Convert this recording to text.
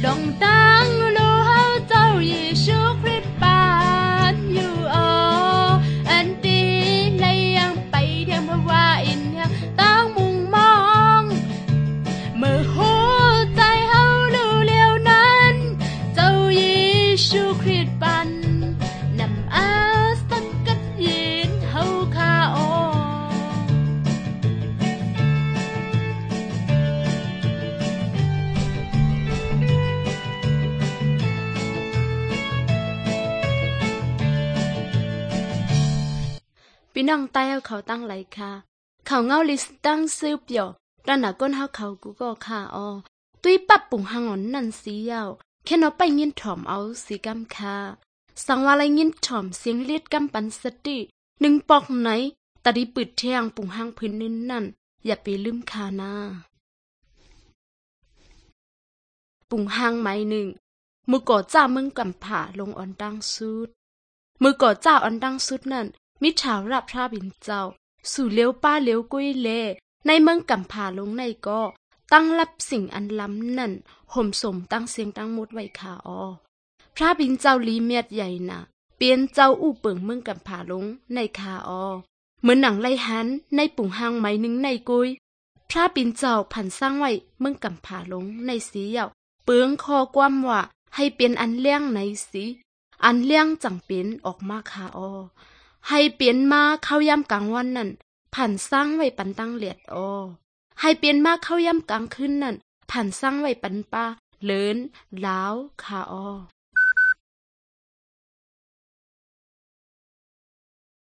องตั้งรู้เฮาเจ้าเยซูคริสต์ปานอยู่อันตีเลยยังไปเทียมเพราะว่าอินยังตั้งมุ่งมองเมื่อหัวใจเฮารู้เลี้ยวนั้นเจ้าเยซูคริสต์ปานนำอาสังกัดยินเฮาคาพี่น้องใต้เขาตั้งไหลค่ะเขาเงาลิสตั้งซื้อเปียวด้านหน้าก้นเฮาเขากูก็ค่ะตุ้ยปับปุ่งหางอ่อนนั่นสียาวแค่นเอาไปยินถ่อมเอาสีกำค่ะสังว่าไรยินถ่อมเสียงเลียดกำปันสติหนึ่งปอกไหนตาดีปืดเทียงปุ่งหางพื้นนิ่นนั่นอย่าไปลืมคานาปุ่งหางไม้หนึ่งมือก่อจ้ามึงกำผ่าลงอ่อนดังสุดมือก่อจ้าอ่อนดังสุดนั่นมิถาวรับพระบินเจ้าสู่เลี้ยวป้าเลี้ยวกุ้ยเล่ในเมืองกำผ่าลงในก็ตั้งรับสิ่งอันล้ำนั่นห่มสมตั้งเสียงตั้งมุดไว้ขาพระบินเจ้าลีเมียดใหญ่น่ะเปลี่ยนเจ้าอู้เปิงเมืองกำผ่าลงในขาเหมือนหนังไล่หันในปุ่งหางไม้หนึ่งในกุยพระบินเจ้าผันสร้างไว้เมืองกำผ่าลงในสีเหยาเปืองคอความว่าให้เป็นอันเลี้ยงในสีอันเลี้ยงจังเป็นออกมาขาให้เปลี่ยนมาเข้ายามกลางวันนั่นผ่านสร้างไว้ปันตั้งเลียดให้เปลี่ยนมาเข้ายามกลางคืนนั่นผ่านสร้างไว้ปันป้าเลินล้าวขา